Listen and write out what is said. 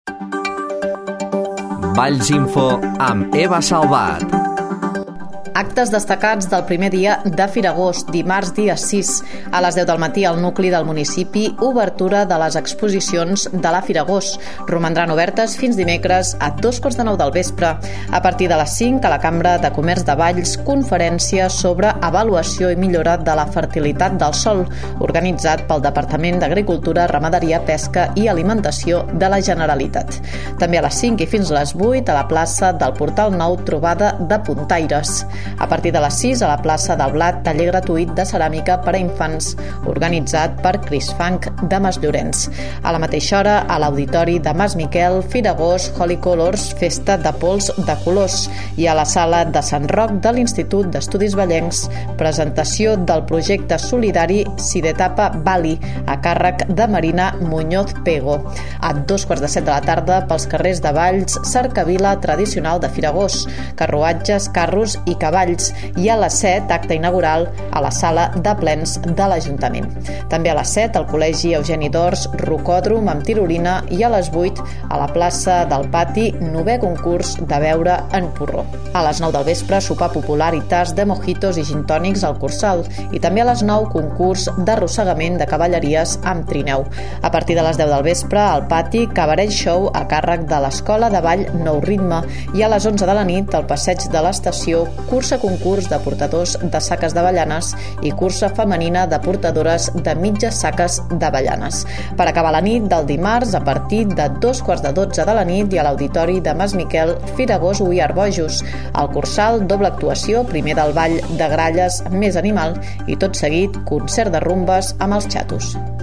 Vallsinfo amb Eva Salvat. Actes destacats del primer dia de Firagost, dimarts dia 6, a les 10 del matí al nucli del municipi, obertura de les exposicions de la Firagost. Romandran obertes fins dimecres a 8:45 del vespre. A partir de les 5, a la Cambra de Comerç de Valls, conferència sobre avaluació i millora de la fertilitat del sòl, organitzat pel Departament d'Agricultura, Ramaderia, Pesca i Alimentació de la Generalitat. També a les 5 i fins a les 8, a la plaça del Portal Nou, trobada de puntaires. A partir de les 6, a la plaça del Blat, taller gratuït de ceràmica per a infants, organitzat per Cris Funk de Masllorenç. A la mateixa hora, a l'Auditori de Mas Miquel, Firagost, Holy Colors, festa de pols de colors. I a la sala de Sant Roc de l'Institut d'Estudis Vallencs, presentació del projecte solidari Sidetapa Bali, a càrrec de Marina Muñoz Pego. A 2:15 de la tarda, pels carrers de Valls, cercavila tradicional de Firagost, carruatges, carros i cavalls, i a les 7, acte inaugural a la sala de plens de l'Ajuntament. També a les 7, al Col·legi Eugeni d'Ors, rocòdrom amb tirolina, i a les 8, a la plaça del Pati, 9è concurs de beure en porró. A les 9 del vespre, sopar popular i tas de mojitos i gintònics al Cursal, i també a les 9, concurs d'arrossegament de cavalleries amb trineu. A partir de les 10 del vespre, al Pati, cabaret show a càrrec de l'Escola de Ball Nou Ritme, i a les 11 de la nit, al passeig de l'estació, cursa concurs de portadors de saques d'avellanes i cursa femenina de portadores de mitges saques d'avellanes. Per acabar la nit del dimarts, a partir de 2:15 de la nit, i a l'Auditori de Mas Miquel, Firagost We Are Bojos. Al Cursal, doble actuació, primer del ball de gralles més animal, i tot seguit concert de rumbes amb els xatos.